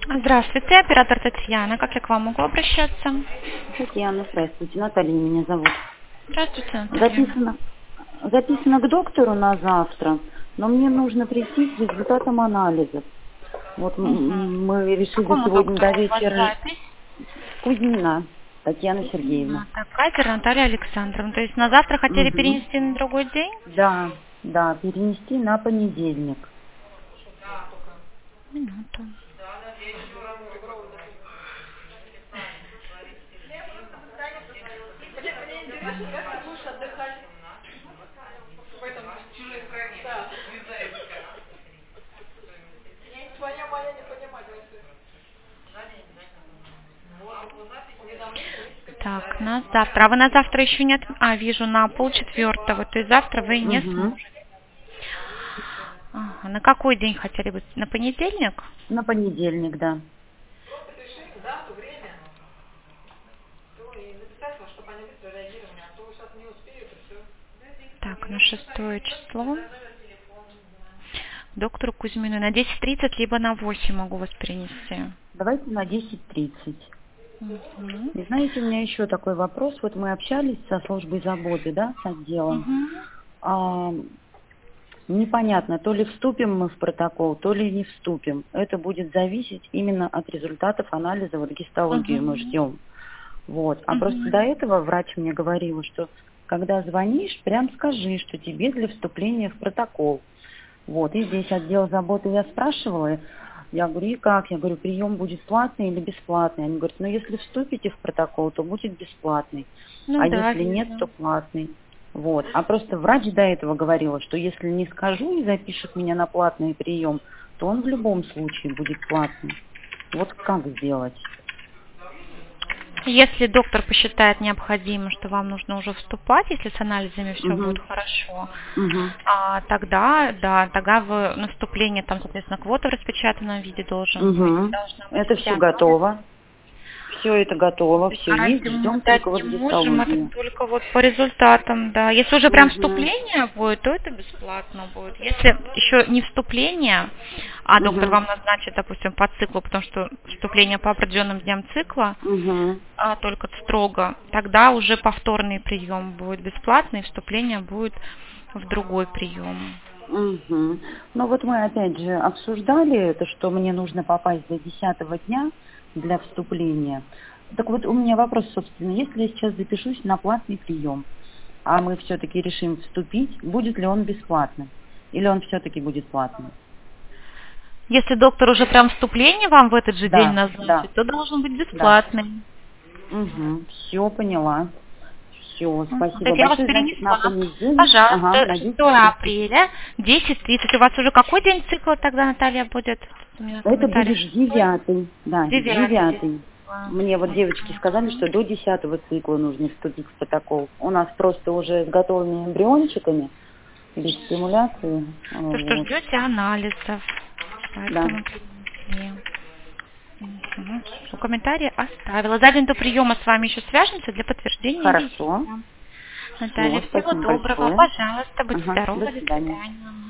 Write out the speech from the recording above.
Здравствуйте, оператор Татьяна. Как я к вам могу обращаться? Татьяна, здравствуйте. Наталья меня зовут. Здравствуйте, Татьяна. Записано к доктору на завтра, но мне нужно прийти с результатом анализов. Вот мы решили Какому сегодня до доктору у вас вечера. запись? Кузьмина Татьяна Сергеевна. Так, Катер Наталья Александровна. То есть на завтра хотели Мгм. перенести на другой день? Да, перенести на понедельник. Минуту. Так, на завтра. А вы на завтра еще нет? Вижу, на 3:30. То есть завтра вы не Мгм. сможете. Ага. На какой день хотели бы? На понедельник? На понедельник, да. Так, на 6 число. Доктору Кузьмину на 10:30, либо на 8 могу вас перенести. Давайте на 10:30. Мгм. И знаете, у меня еще такой вопрос. Вот мы общались со службой заботы, да, с отделом. Мгм. А, Непонятно, то ли вступим мы в протокол, то ли не вступим. Это будет зависеть именно от результатов анализа, вот гистологию мы Мгм. ждем. Вот. А просто до Мгм. этого врач мне говорила, что когда звонишь, прям скажи, что тебе для вступления в протокол. Вот. И здесь отдел заботы я спрашивала, я говорю, и как? Я говорю, прием будет платный или бесплатный? Они говорят, ну если вступите в протокол, то будет бесплатный, Ну а да, если нет, то вижу. платный. Вот. А просто врач до этого говорила, что если не скажу и запишет меня на платный прием, то он в любом случае будет платный. Вот как сделать? Если доктор посчитает необходимым, что вам нужно уже вступать, если с анализами все будет Угу. хорошо, Угу. тогда, да, тогда в наступлении, там, соответственно, квота в распечатанном виде должен быть, Угу. должна быть Это вся все анализ. готово. Все это готово, все есть, Гарантию мы ждем только дать не вот можем, это гистологию. только вот по результатам, да. Если уже прям Угу. вступление будет, то это бесплатно будет. Если еще не вступление, а доктор Угу. вам назначит, допустим, по циклу, потому что вступление по определенным дням цикла, Угу. только строго, тогда уже повторный прием будет бесплатный, вступление будет в другой прием. Угу. Но вот мы опять же обсуждали это, что мне нужно попасть до 10-го дня для вступления. Так вот у меня вопрос, собственно, если я сейчас запишусь на платный прием, а мы все-таки решим вступить, будет ли он бесплатным? Или он все-таки будет платным? Если доктор уже прям вступление вам в этот же день Да, да, назначит, то должен быть да. бесплатный. Угу. Все поняла. Все, спасибо Так я вас большое. Значит, на перенесла. понедельник, ага, Пожалуйста, на 6 10:30. апреля, 10:30. У вас уже какой день цикла тогда, Наталья, будет? У меня Это комментарий будет 6. девятый, да, 9. девятый. Мне вот девочки сказали, что до 10-го цикла нужно вступить в протокол. У нас просто уже с готовыми эмбриончиками, без стимуляции. То, что Вот, ждете анализов. да. Поэтому принесли. Комментарий оставила. За день до приема с вами еще свяжемся для подтверждения визита. Хорошо. Наталья, Все, всего спасибо доброго. большое. Пожалуйста, будьте Ага, до здоровы. До свидания. свидания.